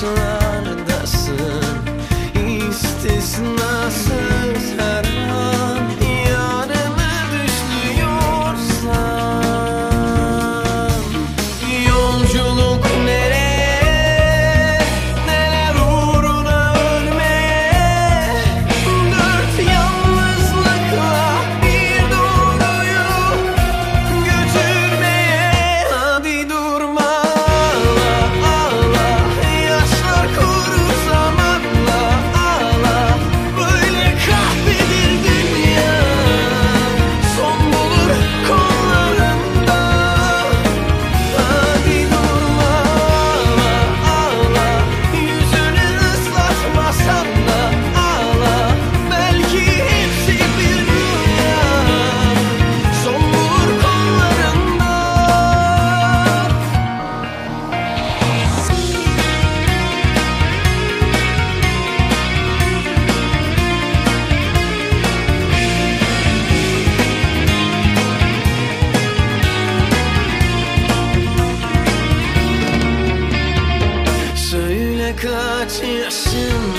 yaşlardasın, istisnasız her an yarına düşüyorsan. Yolculuk nereye, neler uğruna ölmeye, dört yalnızlıkla bir doğruyu götürmeye. Hadi durma, ağla ağla, yaşlar kuru zamanla ağla. Böyle kahvedir dünya, son bulur kollarında. Hadi durma, ağla ağla, yüzünü ıslatmasan da ağla. Belki hepsi bir rüya, son bulur kollarında. Söyle kaç yaşın